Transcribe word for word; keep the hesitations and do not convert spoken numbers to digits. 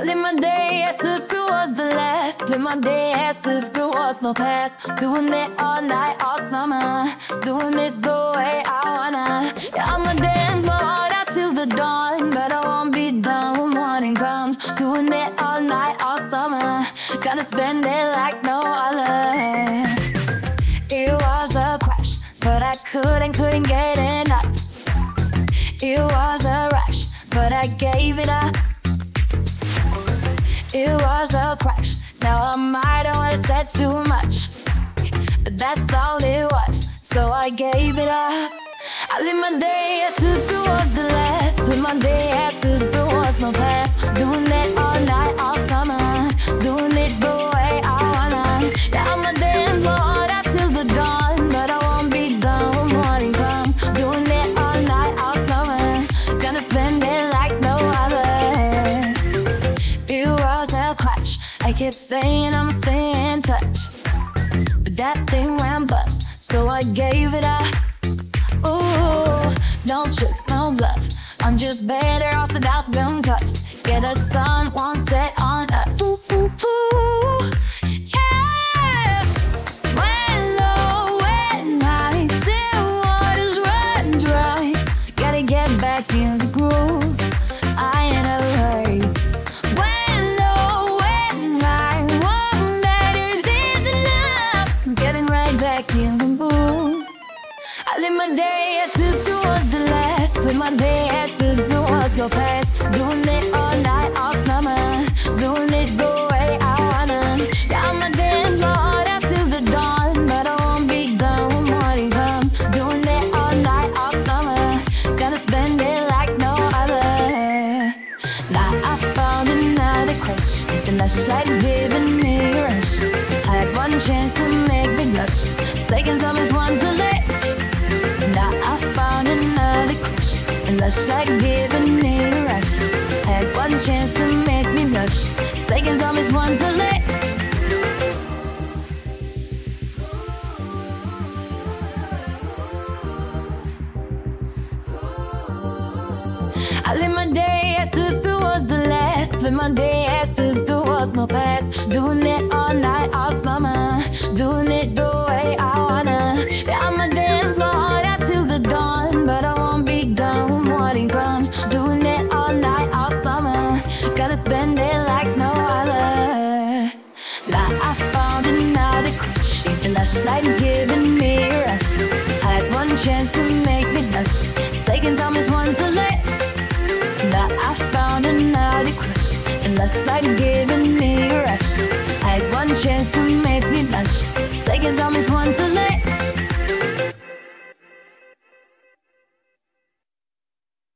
live my day as if it was the last. Live my day as if there was no past. Doing it all night, all summer. Doing it the way I wanna. Yeah, I'ma dance my heart out till the dawn, but I won't be done when morning comes. Doing it all night, all summer. Gonna spend it like no other. It was a crash, but I couldn't, couldn't get enough. It was a rush, but I gave it up. It was a crash. Now I might have said too much, but that's all it was, so I gave it up. I live my day as if it was the last. Live my day as if there was no past. Doing it all night, all summer. Doing it the way I wanna. Yeah, I'ma dance my heart out till the dawn, but I won't be done when morning comes. Doing it all night, all summer. Gonna spend it like no other. It was a crash. I kept saying I'ma stay in touch, but that thing went bust, so I gave it up. Ooh, no tricks, no bluff. I'm just better off without them cuts. Yeah, the sun won't set on us. Ooh, ooh, ooh. Yes. When low at night, still waters run dry. Gotta get back in the groove. I ain't a hurry. When low at night, one matters is enough. Getting right back in the mood. I live my day as if it was the last. Live my day as if there was no past. Doing it all night, all summer. Doing it the way I wanna. Yeah, I'ma dance my heart out till the dawn, but I won't be done when morning comes. Doing it all night, all summer. Gonna spend it like no other. Now I found another crush, the lush like giving me a rush. I had one chance to make me blush. Second time is one too late. Now I found another crush, and lush like giving me a rush. Had one chance to make me blush. Second time is one too late. I live my day as if it was the last. Live my day as if there was no past. Doing it all night, all summer. Doing it the way I wanna. Yeah, I'ma dance my heart out till the dawn, but I won't be done when morning comes. Doing it all night, all summer. Gotta spend it like no other. Now I found another crush, the lush like giving me a rush. Had one chance to make me blush. Second time is one too late. Now I found another crush, and lush like giving me a rush. Had one chance to make me blush. Second time is one too late.